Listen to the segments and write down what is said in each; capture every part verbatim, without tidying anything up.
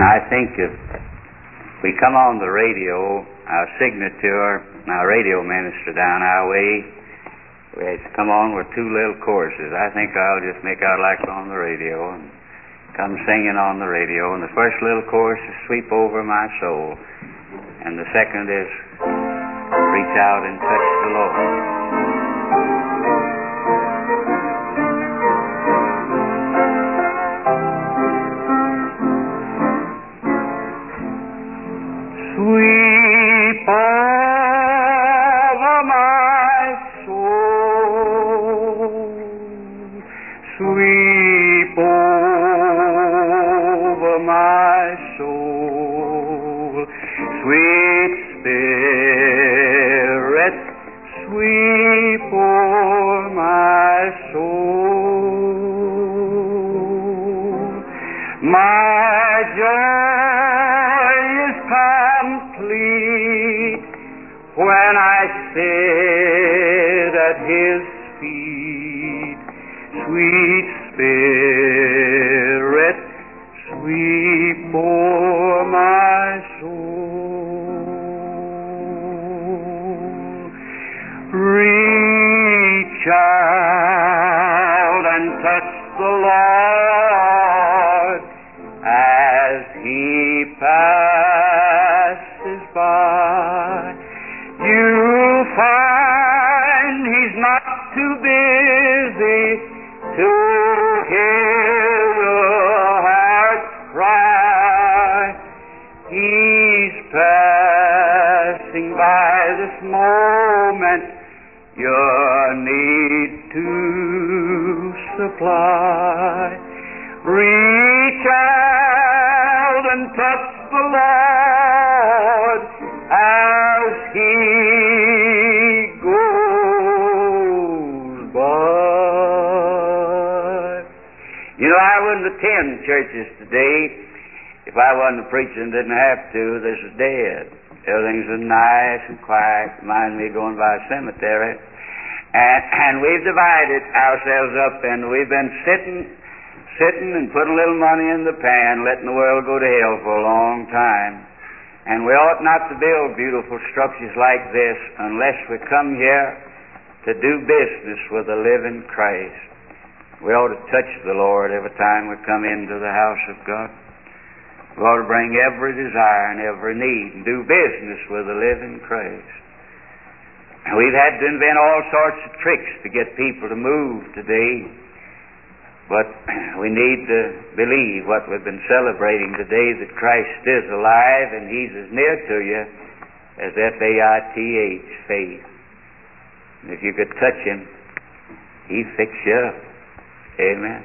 I think if we come on the radio, our signature, our radio minister down our way, we had to come on with two little choruses. I think I'll just make out like on the radio and come singing on the radio. And the first little chorus is Sweep Over My Soul. And the second is Reach Out and Touch the Lord. Sweep over my soul, sweep over my soul, sweet Spirit, sweep over my soul. My joy is complete when I sit at His feet. Sweet Spirit, sweep o'er my soul. Reach out and touch the Lord as He passes by. You'll find He's not too busy to hear your heart cry. He's passing by this moment your need to supply. Reach out and touch the Lord as He goes by. You know, I wouldn't attend churches today if I wasn't preaching, didn't have to. This is dead. Everything's so nice and quiet. Remind me of going by a cemetery. And, and we've divided ourselves up, and we've been sitting sitting and putting a little money in the pan, letting the world go to hell for a long time. And we ought not to build beautiful structures like this unless we come here to do business with the living Christ. We ought to touch the Lord every time we come into the house of God. We ought to bring every desire and every need and do business with the living Christ. We've had to invent all sorts of tricks to get people to move today. But we need to believe what we've been celebrating today, that Christ is alive and He's as near to you as F A I T H, faith. And if you could touch Him, He'd fix you up. Amen.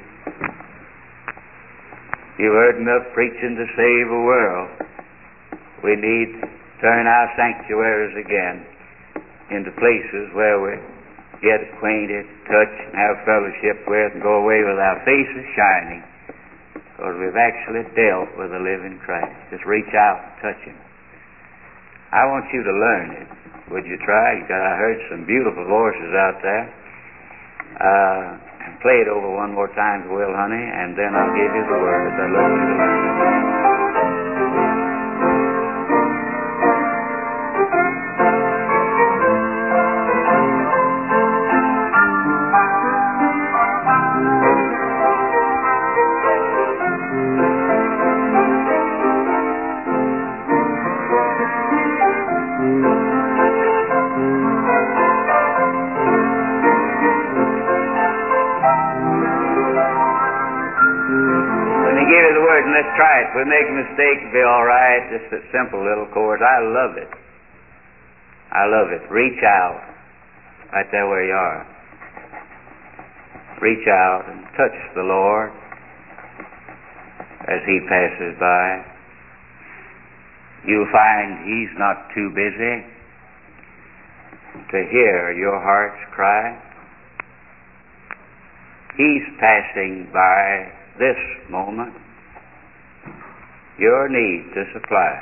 You've heard enough preaching to save a world. We need to turn our sanctuaries again into places where we get acquainted, touch, and have fellowship with, and go away with our faces shining, because we've actually dealt with the living Christ. Just reach out and touch Him. I want you to learn it. Would you try? You got, I heard some beautiful voices out there. Uh, play it over one more time, Will, honey, and then I'll give you the words. I'd love you to learn it. Let's try it. If we make a mistake, it'll be all right. Just a simple little chord. I love it. I love it. Reach out. Right there where you are. Reach out and touch the Lord as He passes by. You'll find He's not too busy to hear your heart's cry. He's passing by this moment your need to supply.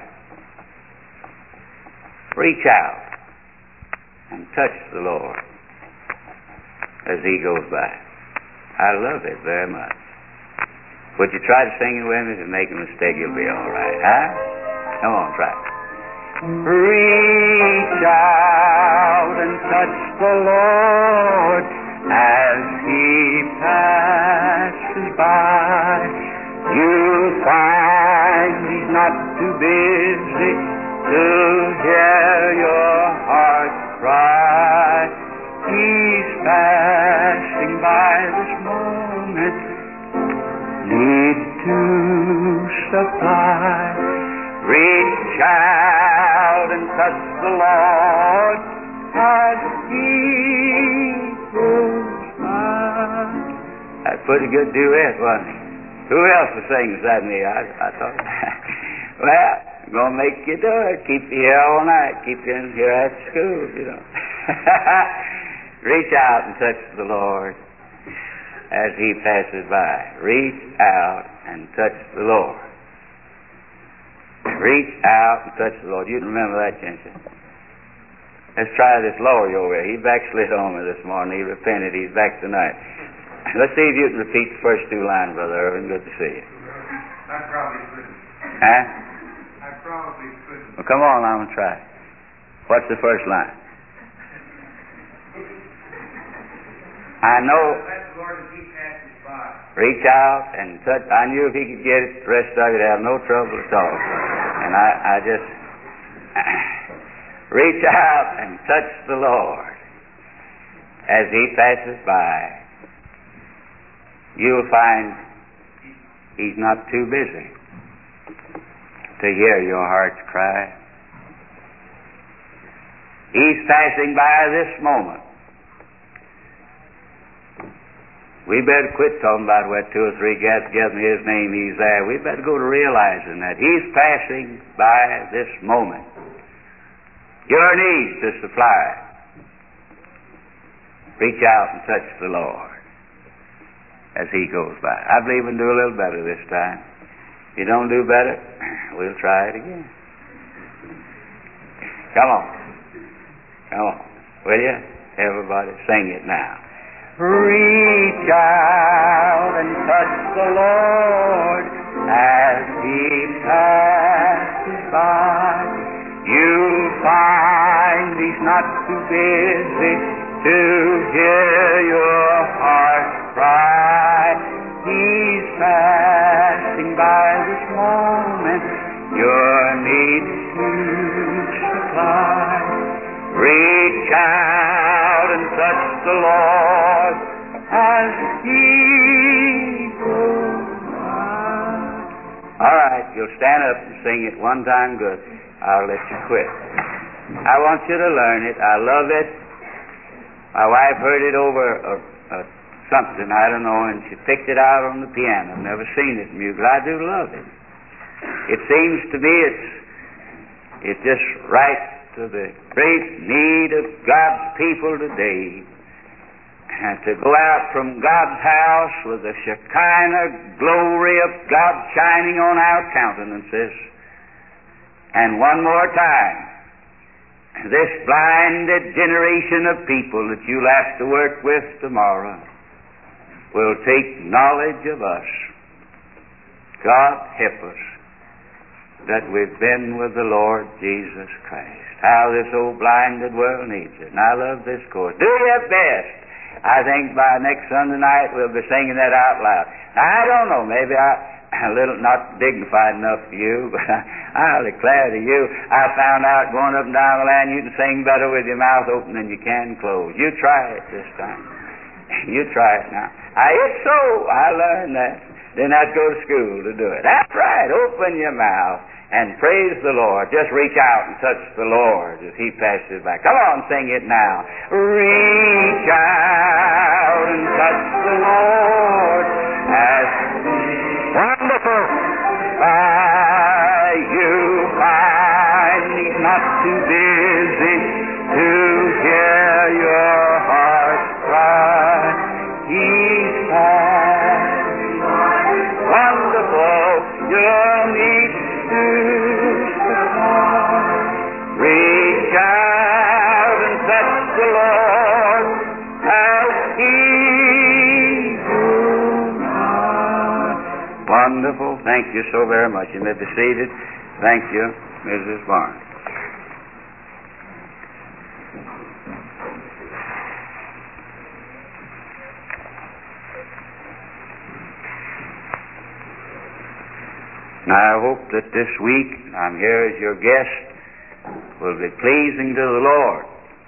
Reach out and touch the Lord as He goes by. I love it very much. Would you try to sing it with me? If you make a mistake, you'll be all right, huh? Come on, try. Reach out and touch the Lord as He passes by. You'll find He's not too busy to hear your heart cry. He's passing by this moment, need to supply. Reach out and touch the Lord as He goes by. That's a pretty good duet, wasn't it? Who else was singing beside me? I, I thought, well, I'm going to make you do it. Keep you here all night. Keep you in here at school, you know. Reach out and touch the Lord as He passes by. Reach out and touch the Lord. Reach out and touch the Lord. You can remember that, can't you? Let's try this Lord over here. He backslid on me this morning. He repented. He's back tonight. Let's see if you can repeat the first two lines, Brother Irvin. Good to see you. I probably couldn't. Huh? I probably couldn't. Well, come on, I'm going to try. What's the first line? I know. Let the Lord as He passes by. Reach out and touch. I knew if he could get it, the rest of it, I'd have no trouble at all. And I, I just reach out and touch the Lord as He passes by. You'll find He's not too busy to hear your heart's cry. He's passing by this moment. We better quit talking about where two or three got together in His name, He's there. We better go to realizing that He's passing by this moment. Your needs to supply. Reach out and touch the Lord as He goes by. I believe we can do a little better this time. If you don't do better, we'll try it again. Come on. Come on. Will you? Everybody sing it now. Reach out and touch the Lord as He passes by. You'll find He's not too busy to hear your heart cry. He's passing by this moment, your needs to supply. Reach out and touch the Lord as He goes by. All right, you'll stand up and sing it one time good. I'll let you quit. I want you to learn it. I love it. My wife heard it over a, a something, I don't know, and she picked it out on the piano. I've never seen it in music, but I do love it. It seems to me it's it's just right to the great need of God's people today, and to go out from God's house with the Shekinah glory of God shining on our countenances. And one more time, this blinded generation of people that you'll have to work with tomorrow will take knowledge of us. God help us that we've been with the Lord Jesus Christ. How this old blinded world needs it. And I love this chorus. Do your best. I think by next Sunday night we'll be singing that out loud. Now, I don't know, maybe I a little not dignified enough for you, but I, I'll declare to you, I found out going up and down the line you can sing better with your mouth open than you can closed. You try it this time. You try it now. I, it's so. I learned that. Then I'd go to school to do it. That's right. Open your mouth and praise the Lord. Just reach out and touch the Lord as He passes by. Come on, sing it now. Reach out and touch the Lord as wonderful. By you find He's not too busy to hear your heart cry. He's passing wonderful. Your needs to supply. Reach out and touch the Lord as He goes by. Thank you so very much. You may be seated. Thank you, Missus Barnes. Now, I hope that this week I'm here as your guest will be pleasing to the Lord.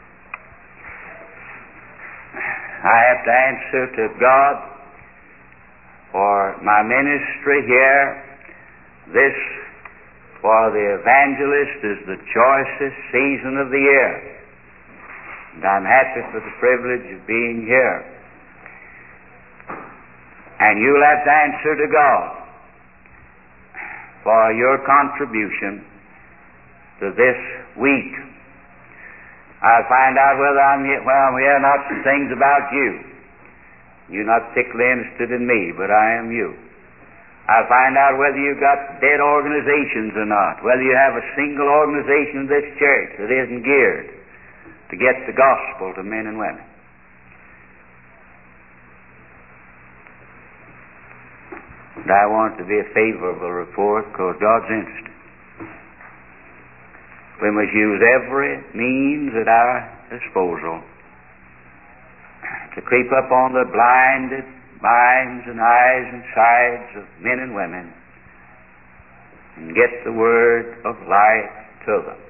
I have to answer to God for my ministry here. This, for the evangelist, is the choicest season of the year. And I'm happy for the privilege of being here. And you'll have to answer to God for your contribution to this week. I'll find out whether I'm here, well, I'm here not some things about you. You're not particularly interested in me, but I am you. I'll find out whether you've got dead organizations or not, whether you have a single organization in this church that isn't geared to get the gospel to men and women. And I want it to be a favorable report because God's interested. We must use every means at our disposal to creep up on the blinded minds and eyes and sides of men and women and get the word of life to them.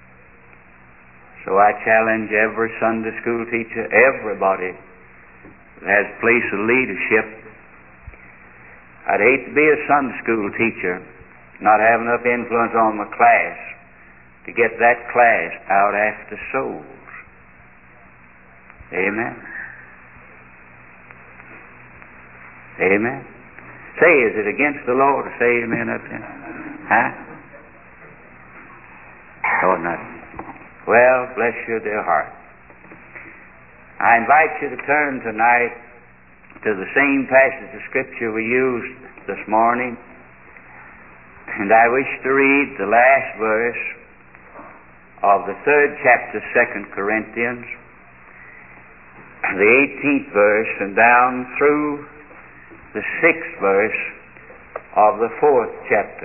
So I challenge every Sunday school teacher, everybody that has a place of leadership. I'd hate to be a Sunday school teacher, not have enough influence on my class to get that class out after souls. Amen. Amen. Say, is it against the law to say amen up there? Huh? Oh, nothing. Well, bless your dear heart. I invite you to turn tonight to the same passage of Scripture we used this morning, and I wish to read the last verse of the third chapter, Second Corinthians, the eighteenth verse, and down through the sixth verse of the fourth chapter.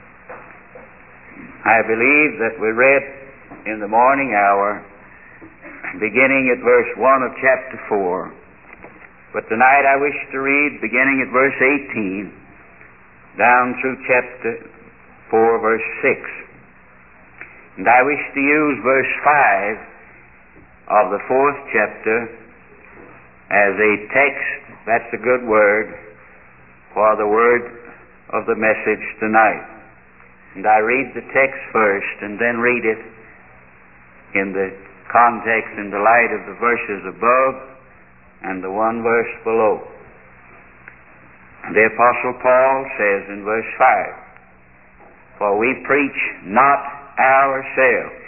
I believe that we read in the morning hour, beginning at verse one of chapter four. But tonight I wish to read beginning at verse eighteen down through chapter four, verse six. And I wish to use verse five of the fourth chapter as a text, that's a good word, for the word of the message tonight. And I read the text first and then read it in the context, in the light of the verses above and the one verse below. The Apostle Paul says in verse five, "For we preach not ourselves,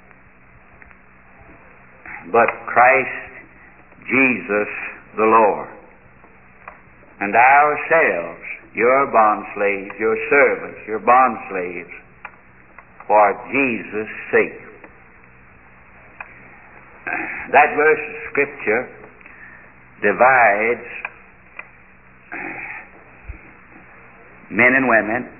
but Christ Jesus the Lord, and ourselves your bondslaves, your servants, your bondslaves, for Jesus' sake." That verse of Scripture divides men and women.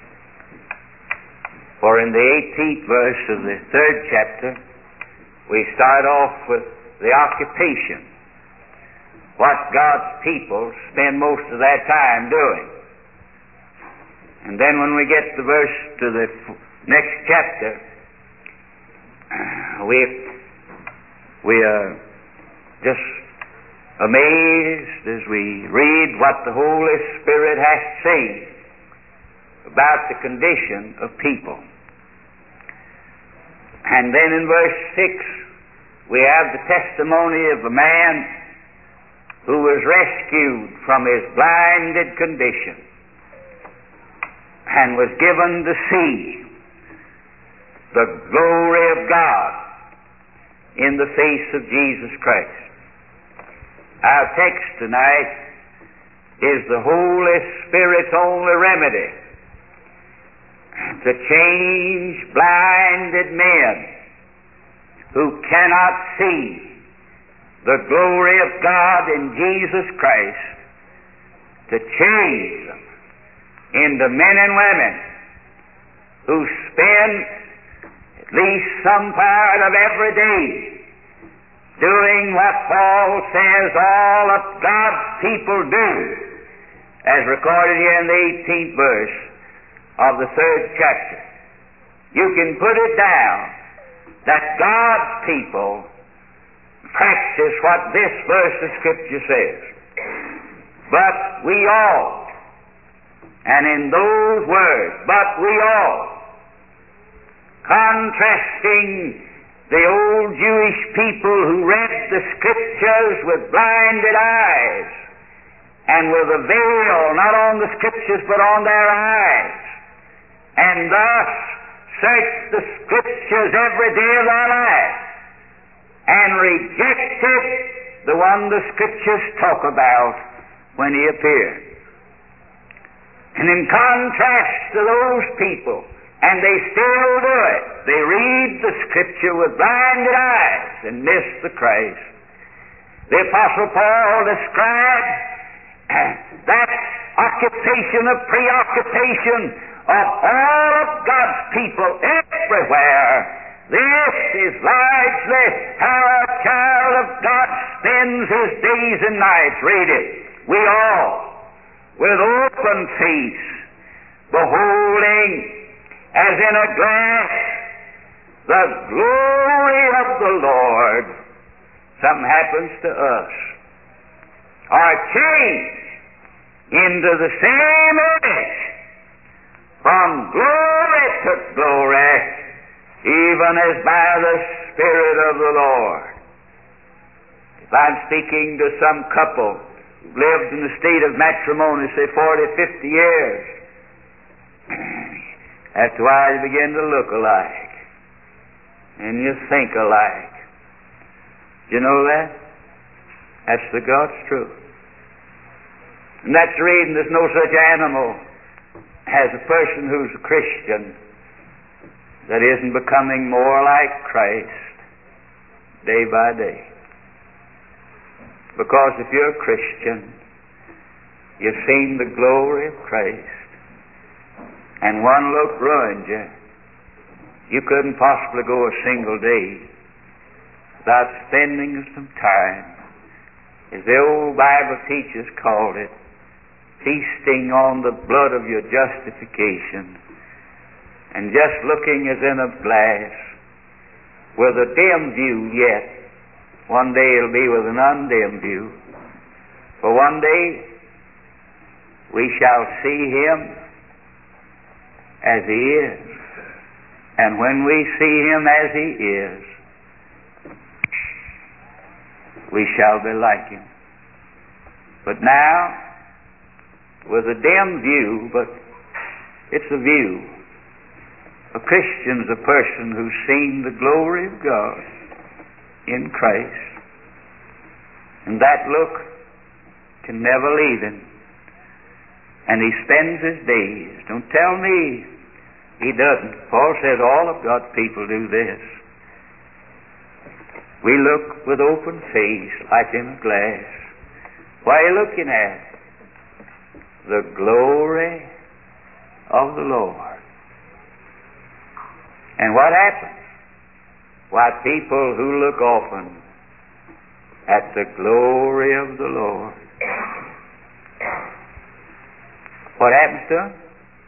For in the eighteenth verse of the third chapter, we start off with the occupation, what God's people spend most of their time doing. And then when we get the verse to the next chapter, we we are just amazed as we read what the Holy Spirit has to say about the condition of people. And then in verse six, we have the testimony of a man who was rescued from his blinded condition and was given to see the glory of God in the face of Jesus Christ. Our text tonight is the Holy Spirit's only remedy to change blinded men who cannot see the glory of God in Jesus Christ, to change them into men and women who spend at least some part of every day doing what Paul says all of God's people do, as recorded here in the eighteenth verse of the third chapter. You can put it down that God's people practice what this verse of Scripture says. But we all, and in those words, but we all, contrasting the old Jewish people who read the Scriptures with blinded eyes and with a veil not on the Scriptures but on their eyes, and thus search the Scriptures every day of their life and rejected the one the Scriptures talk about when He appeared. And in contrast to those people, and they still do it, they read the Scripture with blinded eyes and miss the Christ. The Apostle Paul described that occupation of preoccupation of all of God's people everywhere. This is largely how a child of God spends his days and nights. Read it. We all, with open face, beholding as in a glass the glory of the Lord, something happens to us, are changed into the same image from glory to glory, even as by the Spirit of the Lord. If I'm speaking to some couple who lived in the state of matrimony, say forty, fifty years, after a while you begin to look alike, and you think alike. You know that? That's the God's truth. And that's the reason there's no such animal as a person who's a Christian that isn't becoming more like Christ day by day. Because if you're a Christian, you've seen the glory of Christ, and one look ruined you. You couldn't possibly go a single day without spending some time, as the old Bible teachers called it, feasting on the blood of your justification, and just looking as in a glass, with a dim view yet. One day it'll be with an undimmed view. For one day we shall see Him as He is. And when we see Him as He is, we shall be like Him. But now, with a dim view, but it's a view. A Christian's a person who's seen the glory of God in Christ. And that look can never leave him. And he spends his days. Don't tell me he doesn't. Paul says all of God's people do this. We look with open face like in a glass. What are you looking at? The glory of the Lord. And what happens? Why, people who look often at the glory of the Lord, what happens to them?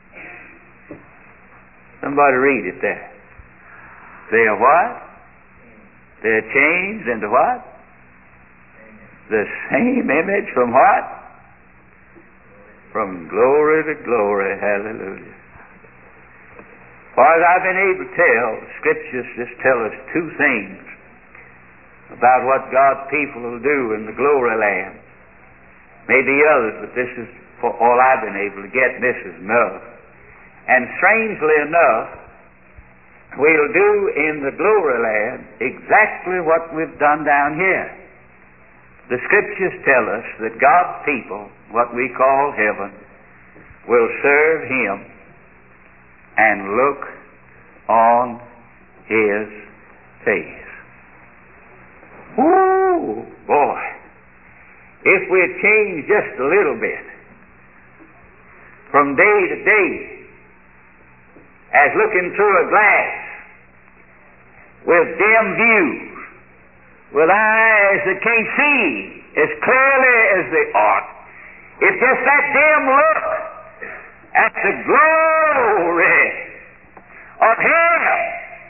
Somebody read it there. They are what? They're changed into what? The same image from what? From glory to glory. Hallelujah. As far as I've been able to tell, the Scriptures just tell us two things about what God's people will do in the glory land. Maybe others, but this is for all I've been able to get, and this is enough. And strangely enough, we'll do in the glory land exactly what we've done down here. The Scriptures tell us that God's people, what we call heaven, will serve Him and look on His face. Woo, boy! If we'd change just a little bit, from day to day as looking through a glass with dim views, with eyes that can't see as clearly as they ought. It's just that dim look at the glory of heaven,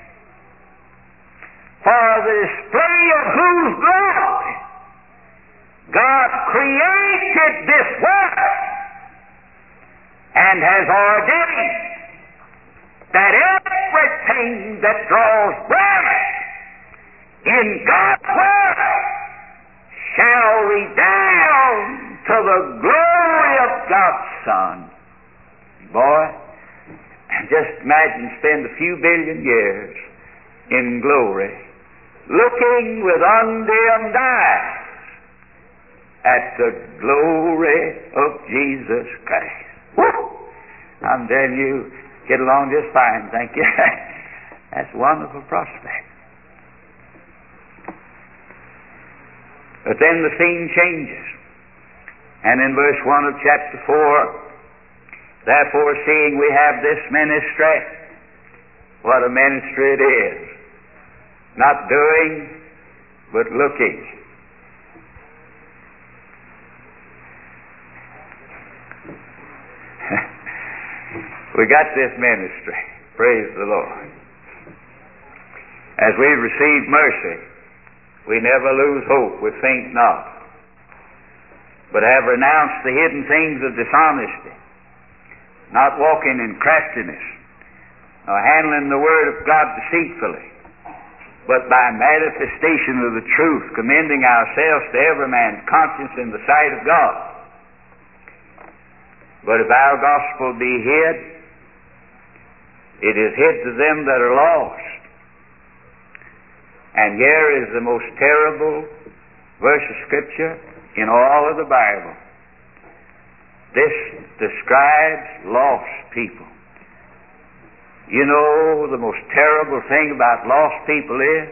for the display of whose glory God created this world and has ordained that everything that draws breath in God's world shall redound to the glory of God's Son. Boy, just imagine spend a few billion years in glory, looking with undimmed eyes at the glory of Jesus Christ. Woo! I'm telling you, get along just fine, thank you. That's a wonderful prospect. But then the scene changes. And in verse one of chapter four, therefore seeing we have this ministry, what a ministry it is. Not doing, but looking. We got this ministry. Praise the Lord. As we receive mercy, we never lose hope. We faint not, but have renounced the hidden things of dishonesty, not walking in craftiness, nor handling the word of God deceitfully, but by manifestation of the truth, commending ourselves to every man's conscience in the sight of God. But if our gospel be hid, it is hid to them that are lost. And here is the most terrible verse of Scripture in all of the Bible. This describes lost people. You know, the most terrible thing about lost people is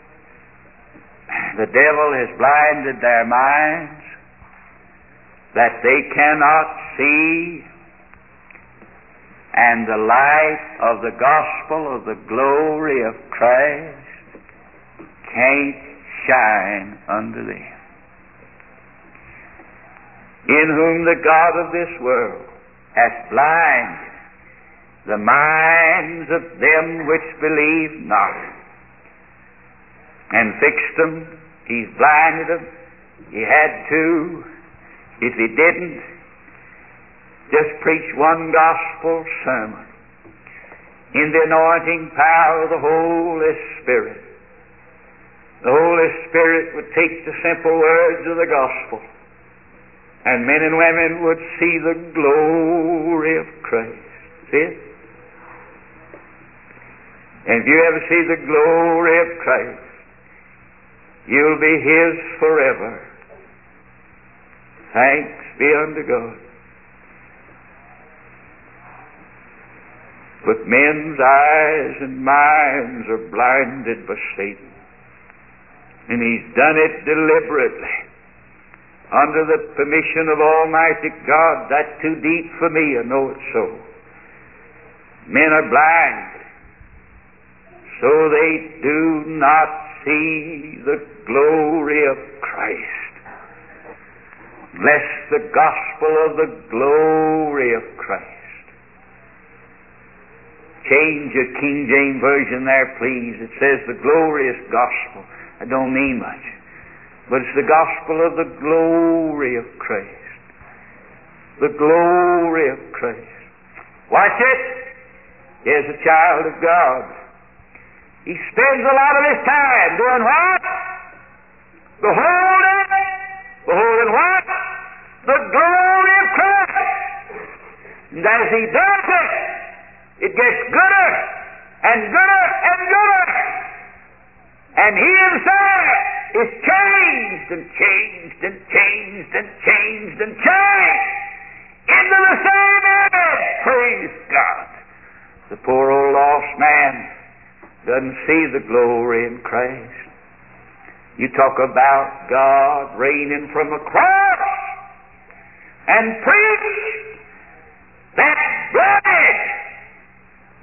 the devil has blinded their minds that they cannot see, and the light of the gospel of the glory of Christ can't shine unto them. In whom the God of this world hath blinded the minds of them which believe not, and fixed them. He's blinded them. He had to. If he didn't, just preach one gospel sermon in the anointing power of the Holy Spirit. The Holy Spirit would take the simple words of the gospel, and men and women would see the glory of Christ. See it? And if you ever see the glory of Christ, you'll be His forever. Thanks be unto God. But men's eyes and minds are blinded by Satan. And he's done it deliberately, under the permission of Almighty God. That's too deep for me, I know it's so. Men are blind, so they do not see the glory of Christ, lest the gospel of the glory of Christ. Change your King James Version there, please. It says the glorious gospel. It don't mean much, but it's the gospel of the glory of Christ. The glory of Christ. Watch it. Here's a child of God. He spends a lot of his time doing what? Beholding. Beholding what? The glory of Christ. And as he does it, it gets gooder and gooder and gooder. And he himself is changed and changed and changed and changed and changed into the same image. Praise God. The poor old lost man doesn't see the glory in Christ. You talk about God reigning from a cross and preach that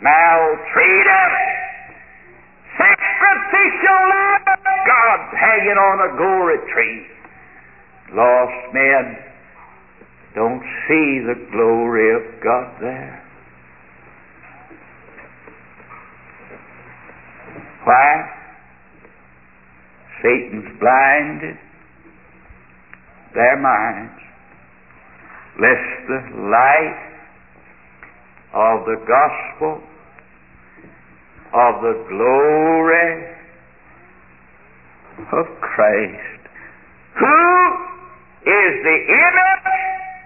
maltreated, sacrificial Lamb of God hanging on a glory tree. Lost men don't see the glory of God there. Why? Satan's blinded their minds, lest the light of the gospel of the glory of Christ, who is the image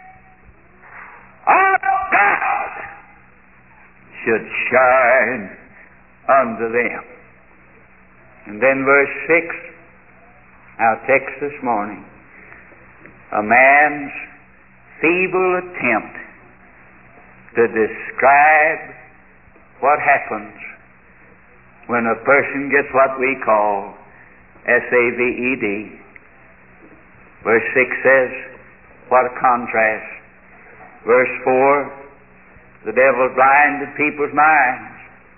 of God, should shine unto them. And then verse six, our text this morning, a man's feeble attempt to describe what happens when a person gets what we call S A V E D. Verse six says, what a contrast. Verse four, the devil blinded people's minds,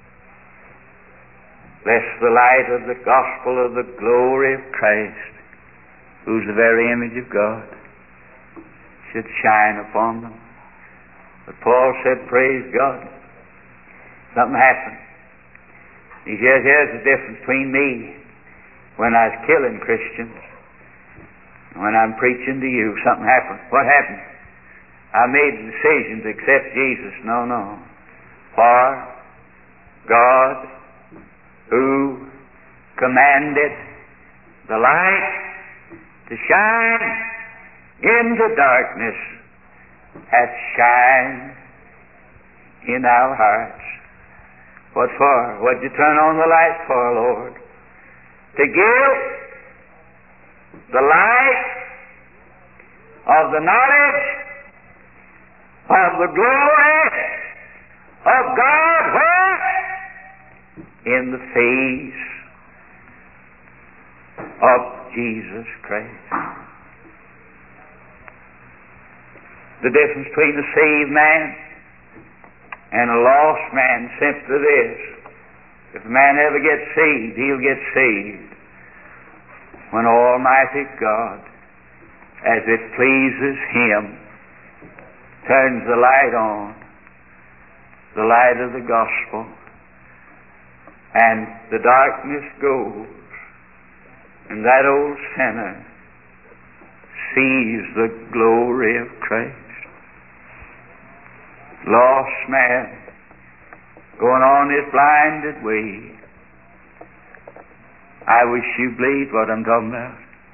lest the light of the gospel of the glory of Christ, who's the very image of God, should shine upon them. But Paul said, praise God, something happened. He says, here's the difference between me when I was killing Christians and when I'm preaching to you. Something happened. What happened? I made the decision to accept Jesus. No, no. For God, who commanded the light to shine into darkness, hath shined in our hearts. What for? What'd you turn on the light for, Lord? To give the light of the knowledge of the glory of God where? In the face of Jesus Christ. The difference between a saved man and a lost man, simply this: if a man ever gets saved, he'll get saved when Almighty God, as it pleases Him, turns the light on, the light of the gospel, and the darkness goes, and that old sinner sees the glory of Christ. Lost man going on his blinded way. I wish you believed what I'm talking about.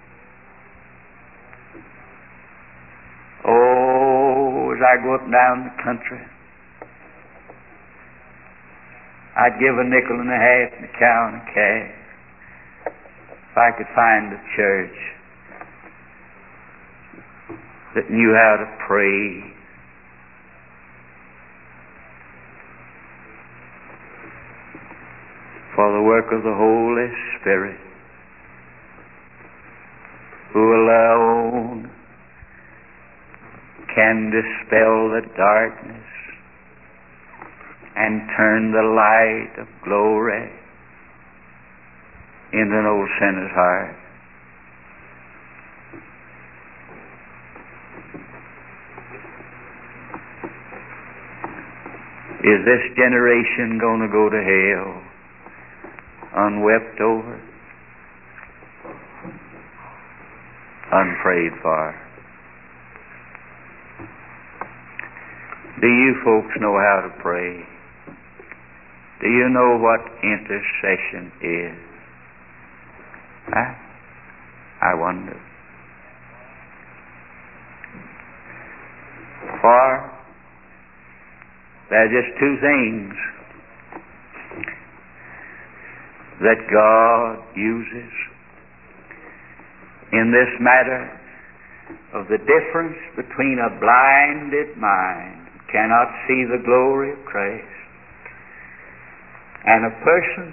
Oh, as I go up and down the country, I'd give a nickel and a half and a cow and a calf if I could find a church that knew how to pray, for the work of the Holy Spirit, who alone can dispel the darkness and turn the light of glory into an old sinner's heart. Is this generation going to go to hell unwept over, unprayed for? Do you folks know how to pray? Do you know what intercession is? Huh? I wonder. For there are just two things that God uses in this matter of the difference between a blinded mind who cannot see the glory of Christ and a person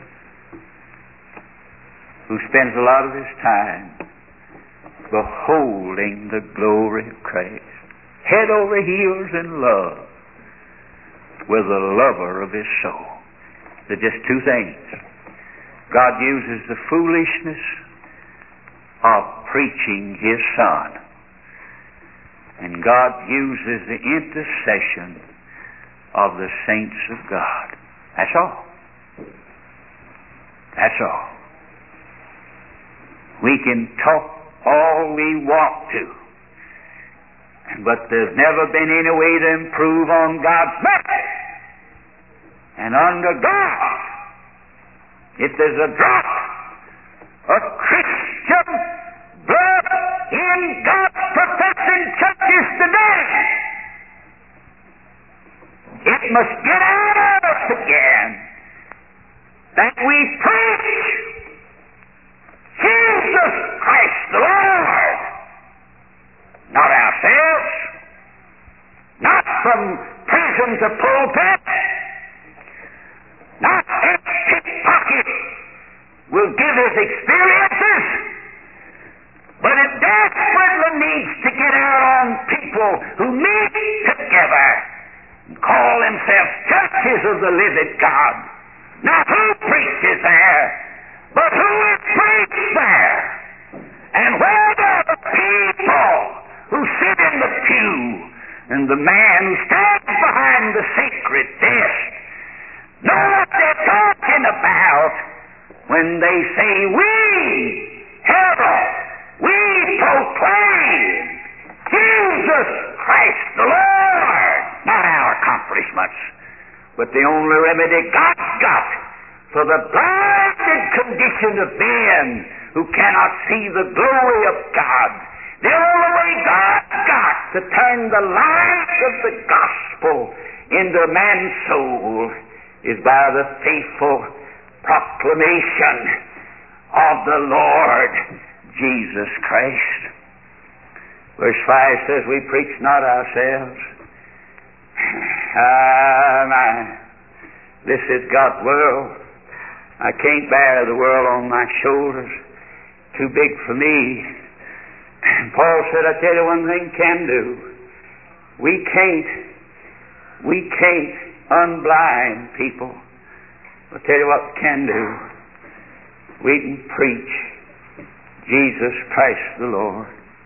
who spends a lot of his time beholding the glory of Christ, head over heels in love with the lover of his soul. They're just two things. God uses the foolishness of preaching His Son, and God uses the intercession of the saints of God. That's all. That's all. We can talk all we want to, but there's never been any way to improve on God's mercy. And under God, if there's a drop of Christian blood in God's professing churches today, it must get out of us again that we preach Jesus Christ the Lord, not ourselves, not from prison to pulpit, not every pickpocket will give his experiences, but it desperately needs to get out on people who meet together and call themselves churches of the living God. Not who preaches there, but who is preached there. And where are the people who sit in the pew and the man who stands behind the sacred desk know what they're talking about when they say, we herald, we proclaim Jesus Christ the Lord. Not our accomplishments, but the only remedy God's got for the blinded condition of men who cannot see the glory of God. The only way God's got to turn the light of the gospel into man's soul is by the faithful proclamation of the Lord Jesus Christ. Verse five says, we preach not ourselves. Ah, my, this is God's world. I can't bear the world on my shoulders. Too big for me. Paul said, I tell you one thing can do. We can't, we can't unblind people. I'll tell you what we can do. We can preach Jesus Christ the Lord.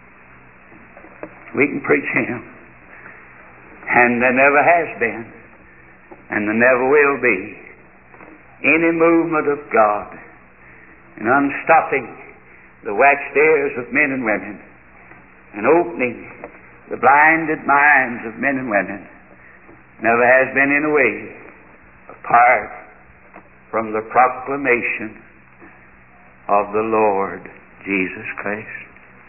We can preach Him. And there never has been, and there never will be, any movement of God in unstopping the waxed ears of men and women and opening the blinded minds of men and women. Never has been in a way apart from the proclamation of the Lord Jesus Christ.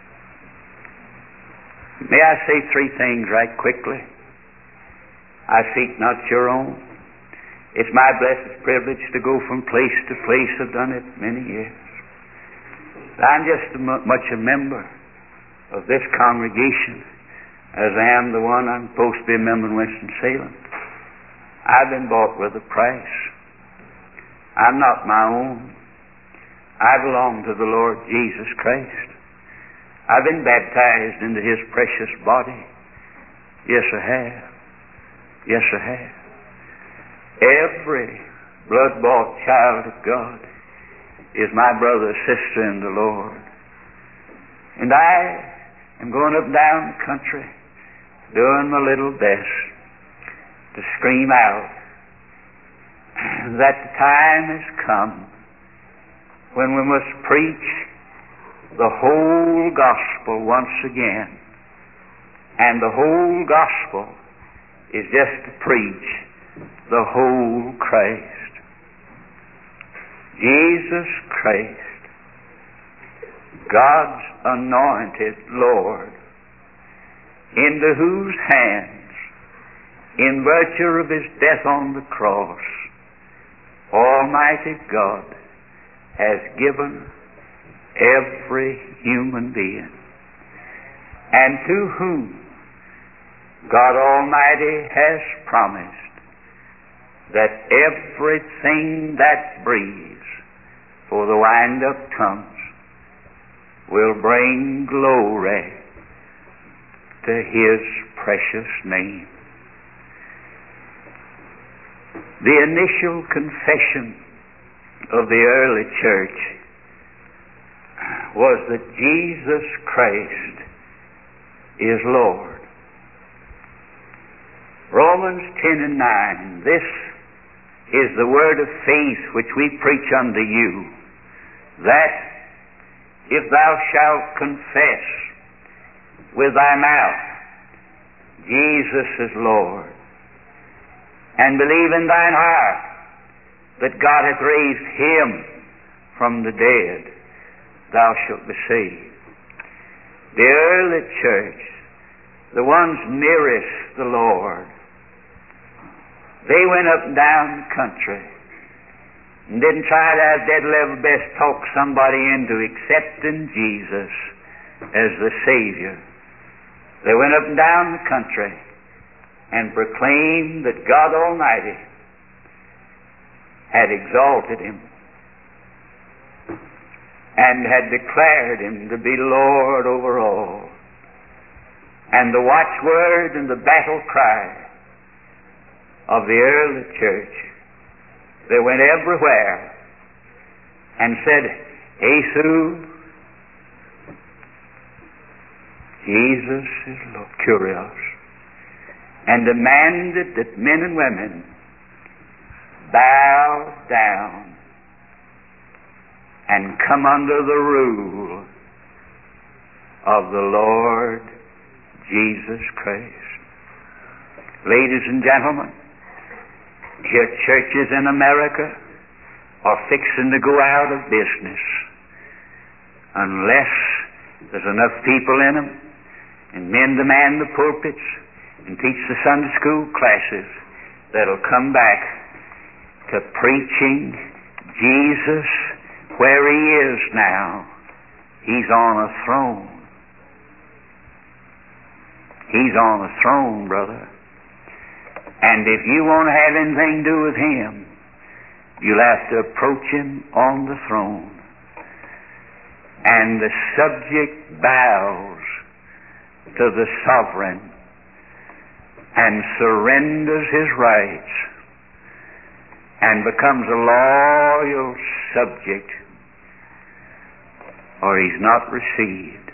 May I say three things right quickly? I seek not your own. It's my blessed privilege to go from place to place. I've done it many years. I'm just as much a member of this congregation as I am the one I'm supposed to be a member in Winston-Salem. I've been bought with a price. I'm not my own. I belong to the Lord Jesus Christ. I've been baptized into His precious body. Yes, I have. Yes, I have. Every blood-bought child of God is my brother or sister in the Lord. And I am going up and down the country doing my little best to scream out that the time has come when we must preach the whole gospel once again. And the whole gospel is just to preach the whole Christ. Jesus Christ, God's anointed Lord, into whose hands, in virtue of His death on the cross, Almighty God has given every human being, and to whom God Almighty has promised that everything that breathes, for the wind-up comes, will bring glory to His precious name. The initial confession of the early church was that Jesus Christ is Lord. Romans ten and nine, this is the word of faith which we preach unto you, that if thou shalt confess with thy mouth Jesus is Lord, and believe in thine heart that God hath raised him from the dead, thou shalt be saved. The early church, the ones nearest the Lord, they went up and down the country and didn't try to have dead level best talk somebody into accepting Jesus as the Savior. They went up and down the country and proclaimed that God Almighty had exalted him and had declared him to be Lord over all. And the watchword and the battle cry of the early church, they went everywhere and said, Jesu, Jesus is Lord, Kyrios, and demanded that men and women bow down and come under the rule of the Lord Jesus Christ. Ladies and gentlemen, here churches in America are fixing to go out of business unless there's enough people in them and men to man the pulpits and teach the Sunday school classes that'll come back to preaching Jesus where he is now. He's on a throne. He's on a throne, brother. And if you want to have anything to do with him, you'll have to approach him on the throne. And the subject bows to the sovereign and surrenders his rights and becomes a loyal subject, or he's not received.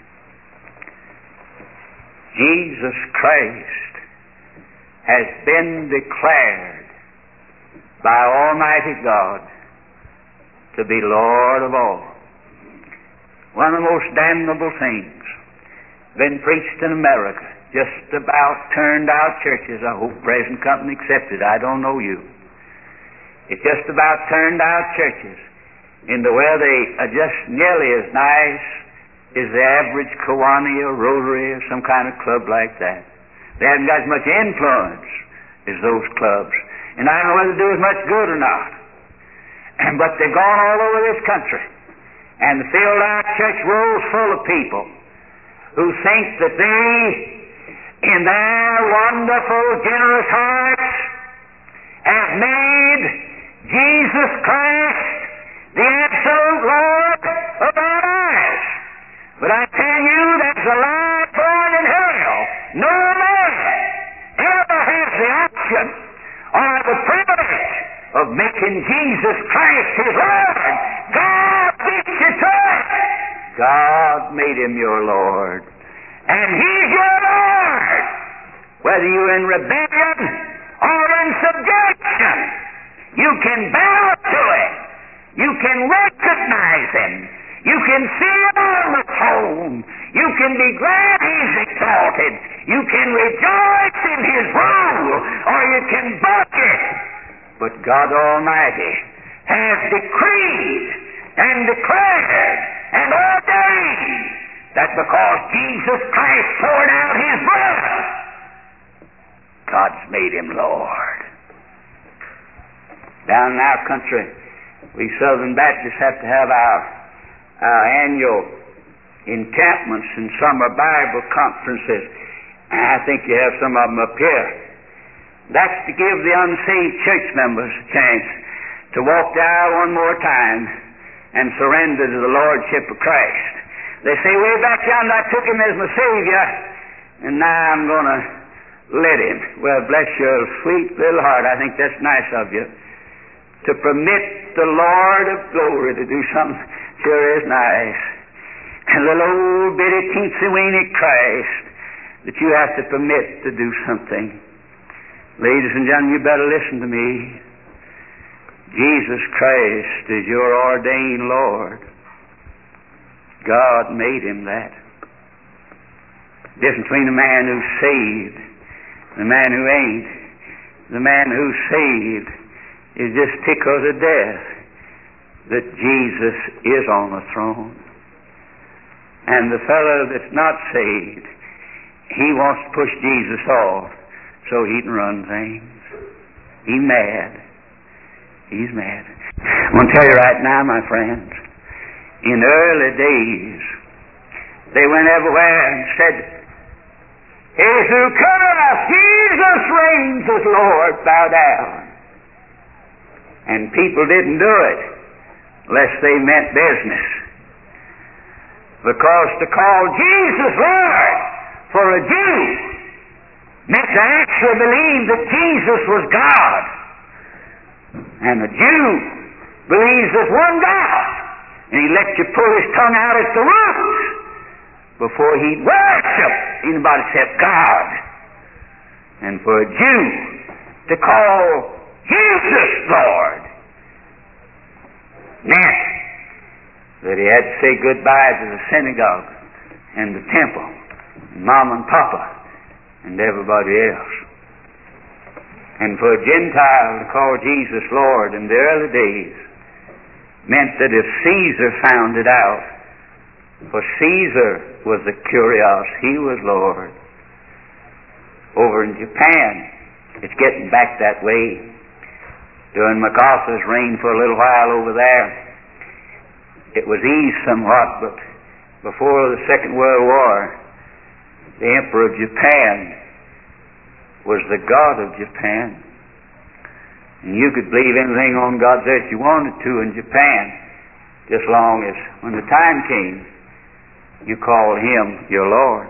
Jesus Christ has been declared by Almighty God to be Lord of all. One of the most damnable things been preached in America, just about turned out churches. I hope present company accepted. I don't know you. It's just about turned out churches into where they are just nearly as nice as the average Kiwanis or Rotary or some kind of club like that. They haven't got as much influence as those clubs. And I don't know whether they do as much good or not. But they've gone all over this country. And the filled out church rolls full of people who think that they, in their wonderful, generous hearts, have made Jesus Christ the absolute Lord of our lives. But I tell you, there's a lie born in hell. No man ever has the option or the privilege of making Jesus Christ his Lord. God beat you to it. God made him your Lord. And he's your Lord. Whether you're in rebellion or in subjection, you can bow to him. You can recognize him. You can see him on the throne. You can be glad he's exalted. You can rejoice in his rule, or you can buck it. But God Almighty has decreed and declared and ordained that because Jesus Christ poured out his blood, God's made him Lord. Down in our country, we Southern Baptists have to have our, our annual encampments and summer Bible conferences. I think you have some of them up here. That's to give the unsaved church members a chance to walk the aisle one more time and surrender to the Lordship of Christ. They say, way back yonder I took him as my Savior, and now I'm going to let him. Well, bless your sweet little heart. I think that's nice of you. To permit the Lord of glory to do something sure is nice. And little old bitty teensy-weeny Christ that you have to permit to do something. Ladies and gentlemen, you better listen to me. Jesus Christ is your ordained Lord. God made him that. The difference between the man who's saved and the man who ain't. The man who's saved is just tickled to death that Jesus is on the throne. And the fellow that's not saved, he wants to push Jesus off so he can run things. He's mad. He's mad. I want to tell you right now, my friends, in the early days, they went everywhere and said, "He who cometh, Jesus reigns as Lord, bow down." And people didn't do it unless they meant business. Because to call Jesus Lord for a Jew meant to actually believe that Jesus was God. And a Jew believes there's one God. And he lets you pull his tongue out at the roots before he'd worship anybody except God. And for a Jew to call Jesus Lord meant that he had to say goodbye to the synagogue and the temple, and Mom and Papa, and everybody else. And for a Gentile to call Jesus Lord in the early days meant that if Caesar found it out, for Caesar was the kurios, he was Lord. Over in Japan, it's getting back that way. During MacArthur's reign for a little while over there, it was eased somewhat, but before the Second World War, the Emperor of Japan was the God of Japan. And you could believe anything on God's earth you wanted to in Japan, just long as when the time came, you called him your Lord.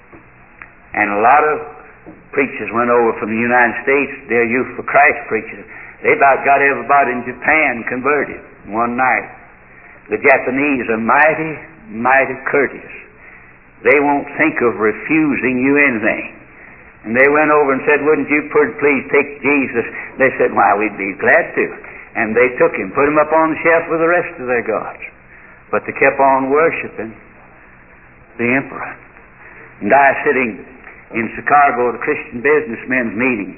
And a lot of preachers went over from the United States, their Youth for Christ preachers. They about got everybody in Japan converted in one night. The Japanese are mighty, mighty courteous. They won't think of refusing you anything. And they went over and said, "Wouldn't you please take Jesus?" They said, "Why, we'd be glad to." And they took him, put him up on the shelf with the rest of their gods. But they kept on worshiping the emperor. And I was sitting in Chicago at a Christian businessmen's meeting,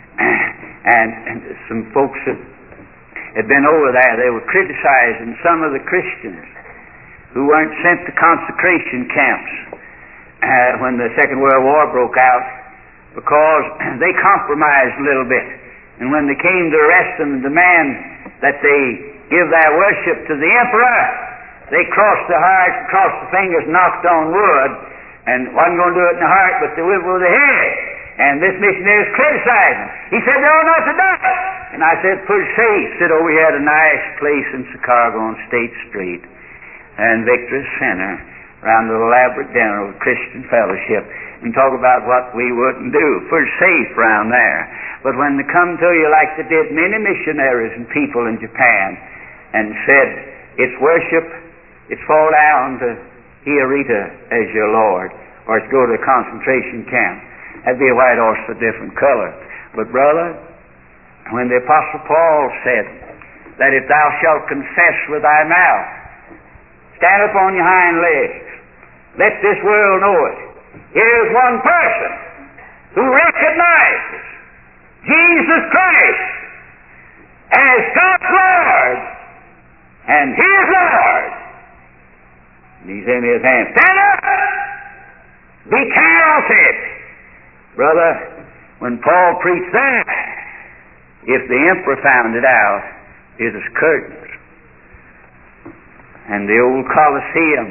and, and some folks that had been over there, they were criticizing some of the Christians who weren't sent to consecration camps uh, when the Second World War broke out, because they compromised a little bit. And when they came to arrest them and demand that they give their worship to the emperor, they crossed the heart, crossed the fingers, knocked on wood, and wasn't going to do it in the heart, but they went with the head. And this missionary was criticizing. He said, "They're not to die." And I said, "Pretty safe." Said, "Oh, we had a nice place in Chicago on State Street and Victory Center, around the elaborate dinner with Christian Fellowship, and talk about what we wouldn't do. Pretty safe around there." But when they come to you like they did many missionaries and people in Japan, and said, "It's worship, it's fall down to Hiarita as your Lord, or it's go to a concentration camp," that'd be a white horse of a different color. But brother, when the Apostle Paul said that if thou shalt confess with thy mouth, stand up on your hind legs, let this world know it. Here's one person who recognizes Jesus Christ as God's Lord and His Lord. And he's in his hand. Stand up! Be counted! Brother, when Paul preached that, if the emperor found it out, it was curtains. And the old Colosseum,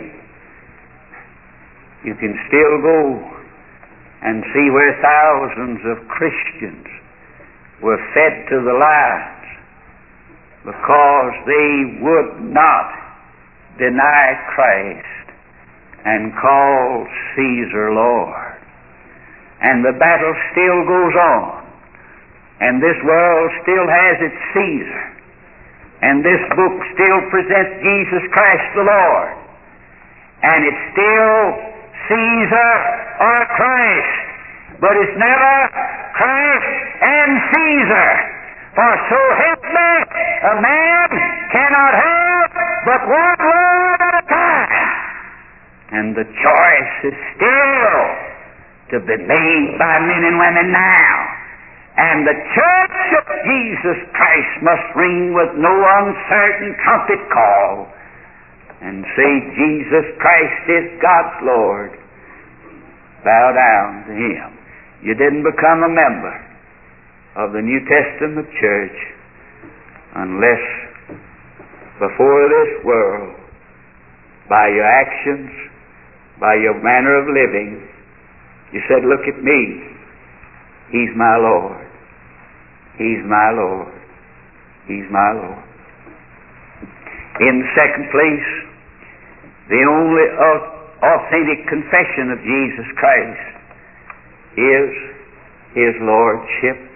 you can still go and see where thousands of Christians were fed to the lions because they would not deny Christ and call Caesar Lord. and the battle still goes on, and this world still has its Caesar, and this book still presents Jesus Christ the Lord, and it's still Caesar or Christ, but it's never Christ and Caesar. For so help me, a man cannot have but one Lord at a time. And the choice is still to be made by men and women now. And the church of Jesus Christ must ring with no uncertain trumpet call and say, Jesus Christ is God's Lord. Bow down to Him. You didn't become a member of the New Testament church unless before this world, by your actions, by your manner of living, you said, look at me. He's my Lord. He's my Lord. He's my Lord. In the second place, the only authentic confession of Jesus Christ is His Lordship.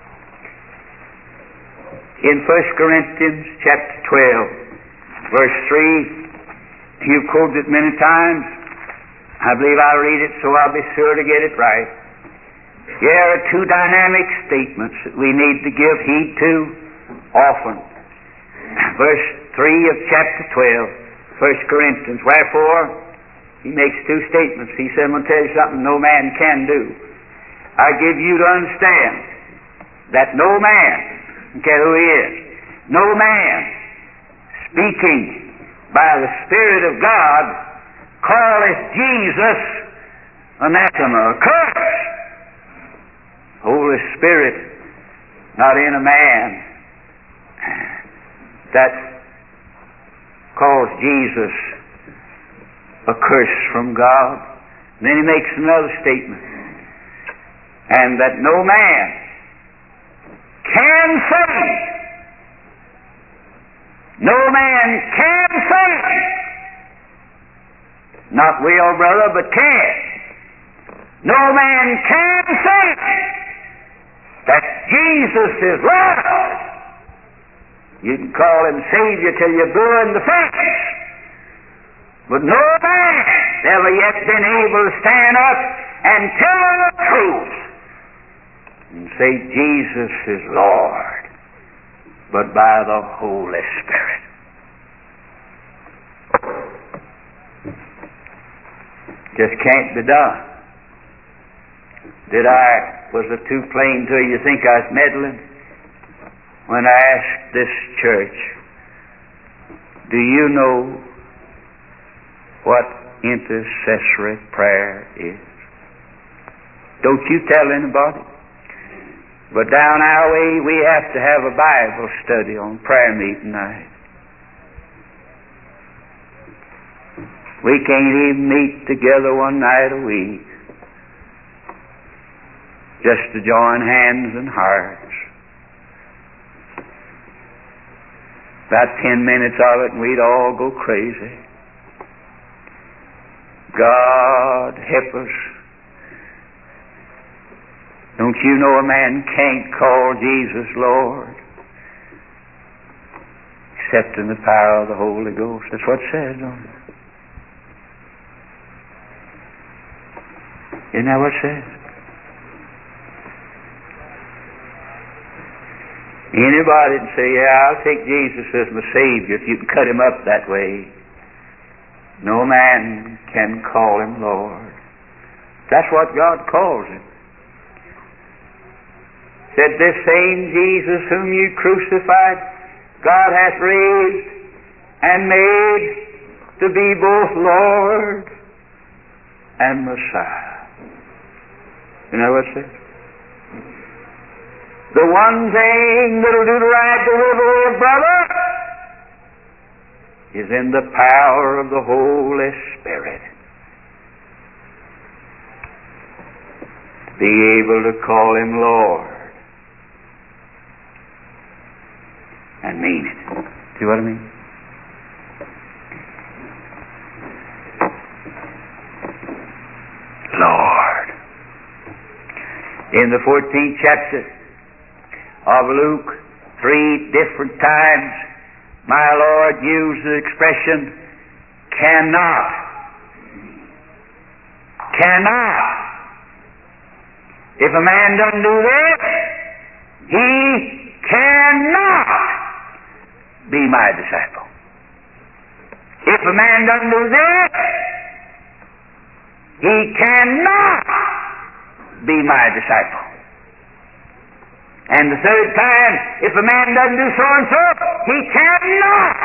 In First Corinthians chapter twelve, verse three, you've quoted it many times. I believe I'll read it so I'll be sure to get it right. Here are two dynamic statements that we need to give heed to often. Verse three of chapter twelve, First Corinthians. Wherefore, he makes two statements. He said, I'm going to tell you something no man can do. I give you to understand that no man, I don't care who he is, no man speaking by the Spirit of God calleth Jesus anathema, or curse. Holy Spirit, not in a man, that calls Jesus a curse from God. And then he makes another statement, and that no man can save. No man can save. Not will, brother, but can. No man can save. That Jesus is Lord. You can call Him Savior till you're blue in the face. But no man ever yet been able to stand up and tell the truth and say Jesus is Lord, but by the Holy Spirit. Just can't be done. Did I, was it too plain to you? You think I was meddling? When I asked this church, do you know what intercessory prayer is? Don't you tell anybody. But down our way, we have to have a Bible study on prayer meeting night. We can't even meet together one night a week just to join hands and hearts. About ten minutes of it and we'd all go crazy. God help us. Don't you know a man can't call Jesus Lord except in the power of the Holy Ghost? That's what it says, don't it? Isn't that what it says? Anybody can say, yeah, I'll take Jesus as my Savior if you can cut Him up that way. No man can call Him Lord. That's what God calls Him. Said, this same Jesus whom you crucified, God hath raised and made to be both Lord and Messiah. You know what it says? The one thing that'll do to ride the river, brother, is in the power of the Holy Spirit. Be able to call Him Lord and mean it. See what I mean? Lord. In the fourteenth chapter of Luke, three different times my Lord used the expression, cannot. Cannot. If a man doesn't do this, he cannot be my disciple. If a man doesn't do this, he cannot be my disciple. And the third time, if a man doesn't do so and so, he cannot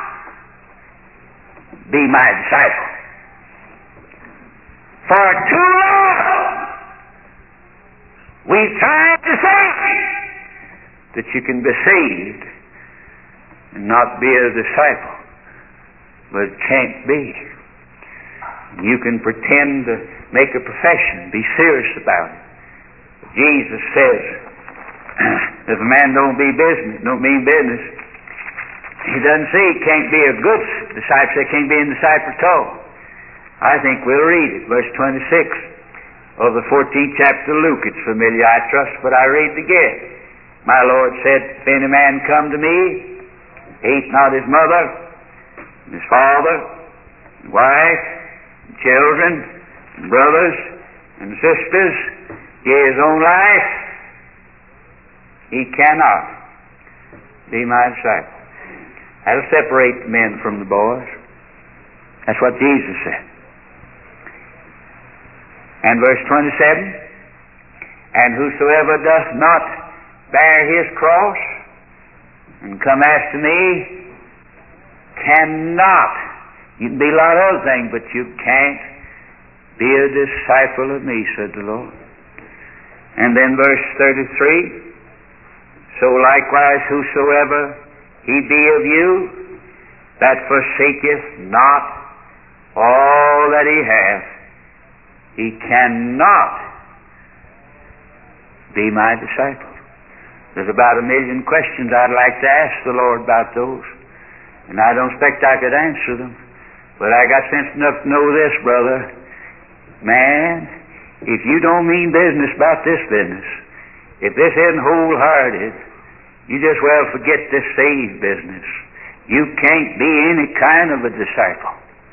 be my disciple. For too long, we've tried to say that you can be saved and not be a disciple, but it can't be. You can pretend to make a profession, be serious about it. Jesus says, if a man don't be business, don't mean business, he doesn't say he can't be a good disciple, he can't be a disciple at all. I think we'll read it, verse twenty-six of the fourteenth chapter of Luke. It's familiar, I trust, but I read it again. My Lord said, if any man come to me, hate not his mother, and his father, and wife, and children, and brothers, and sisters, yea, his own life, he cannot be my disciple. That'll separate the men from the boys. That's what Jesus said. And verse twenty-seven, and whosoever doth not bear his cross and come after me cannot. You can be a lot of other things, but you can't be a disciple of me, said the Lord. And then verse thirty-three, so likewise whosoever he be of you that forsaketh not all that he hath, he cannot be my disciple. There's about a million questions I'd like to ask the Lord about those, and I don't expect I could answer them, but I got sense enough to know this, brother. Man, if you don't mean business about this business, if this isn't wholehearted, you just well forget this saved business. You can't be any kind of a disciple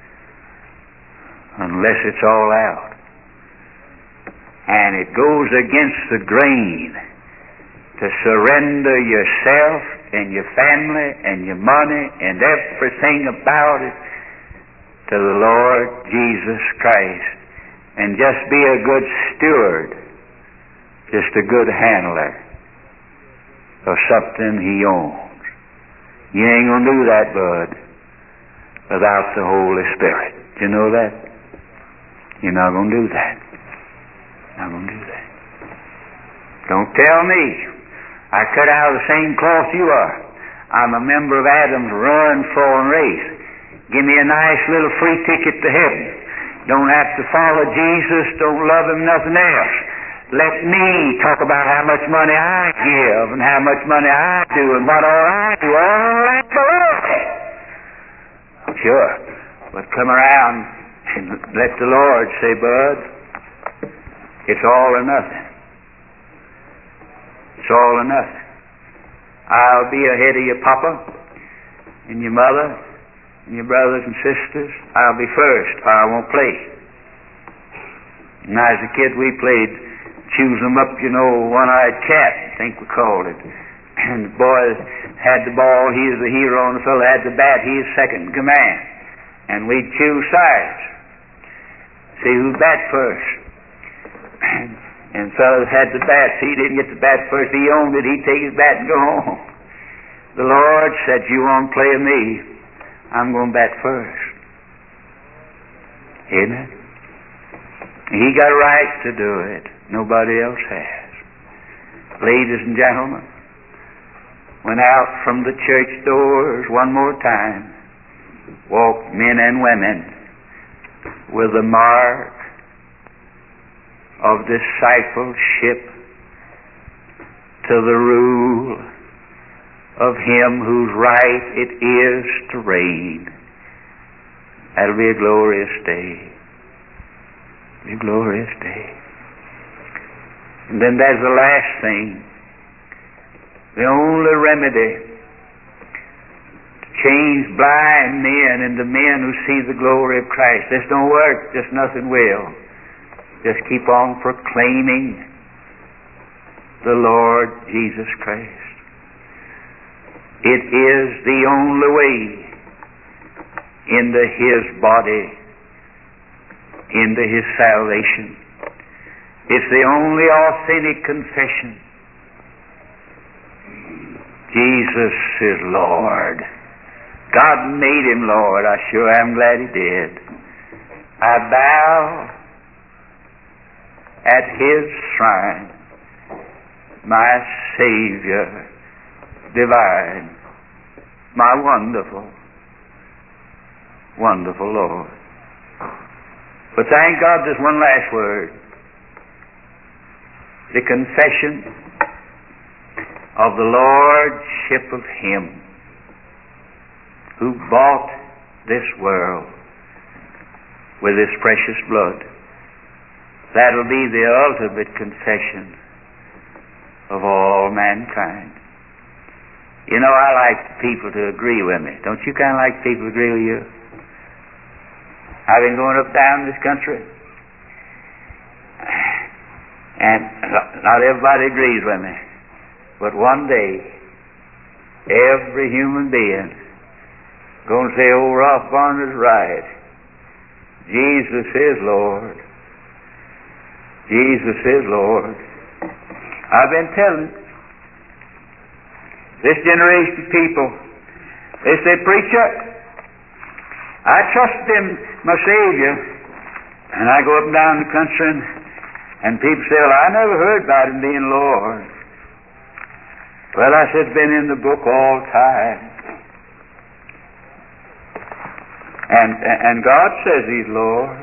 unless it's all out. And it goes against the grain to surrender yourself and your family and your money and everything about it to the Lord Jesus Christ and just be a good steward, just a good handler of something he owns. You ain't going to do that, bud, without the Holy Spirit. You know that? You're not going to do that. Not going to do that. Don't tell me. I cut out of the same cloth you are. I'm a member of Adam's run, fall, and race. Give me a nice little free ticket to heaven. Don't have to follow Jesus. Don't love him, nothing else. Let me talk about how much money I give and how much money I do and what all I do. All that below. Sure. But come around and let the Lord say, bud, it's all or nothing. It's all or nothing. I'll be ahead of your papa and your mother and your brothers and sisters. I'll be first, or I won't play. And as a kid we played choose them up, you know, one-eyed cat, I think we called it. And the boy had the ball, he was the hero, and the fellow had the bat, he was second in command. And we'd choose sides. See who'd bat first. And fellas had the bats. He didn't get the bat first. He owned it. He'd take his bat and go home. The Lord said, you want to play with me, I'm going to bat first. Amen. He got a right to do it. Nobody else has. Ladies and gentlemen, went out from the church doors one more time, walked men and women with the mark of discipleship to the rule of him whose right it is to reign. That'll be a glorious day. Be a glorious day. And then there's the last thing. The only remedy to change blind men into men who see the glory of Christ. This don't work, just nothing will. Just keep on proclaiming the Lord Jesus Christ. It is the only way into His body, into His salvation. It's the only authentic confession. Jesus is Lord. God made Him Lord. I sure am glad He did. I bow at His shrine, my Savior divine, my wonderful, wonderful Lord. But thank God there's one last word. The confession of the Lordship of Him who bought this world with His precious blood. That'll be the ultimate confession of all mankind. You know, I like people to agree with me. Don't you kind of like people to agree with you? I've been going up down this country, and not everybody agrees with me. But one day, every human being going to say, "Oh, Ralph Barner's right. Jesus is Lord. Jesus is Lord." I've been telling this generation of people, they say, "Preacher, I trust in my Savior." And I go up and down the country, and, and people say, "Well, I never heard about Him being Lord." Well, I said, "It's been in the book all time. And, and God says He's Lord.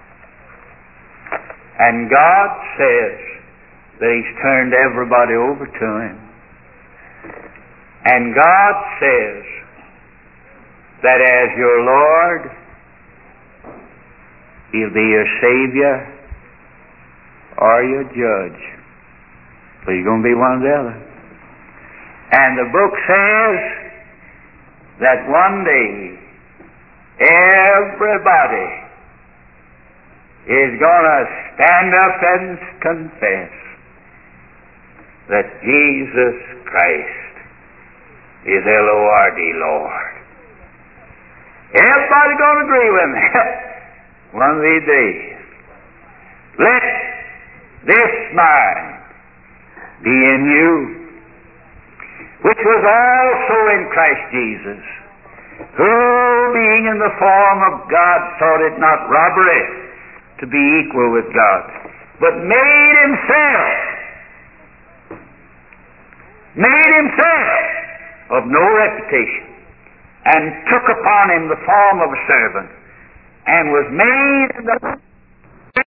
And God says that He's turned everybody over to Him. And God says that as your Lord, He'll be your Savior or your Judge. So you're going to be one or the other. And the book says that one day everybody is going to stand up and confess that Jesus Christ is L O R D, Lord. Everybody's going to agree with me one of these days. Let this mind be in you, which was also in Christ Jesus, who, being in the form of God, thought it not robbery to be equal with God, but made Himself, made Himself of no reputation, and took upon Him the form of a servant, and was made in the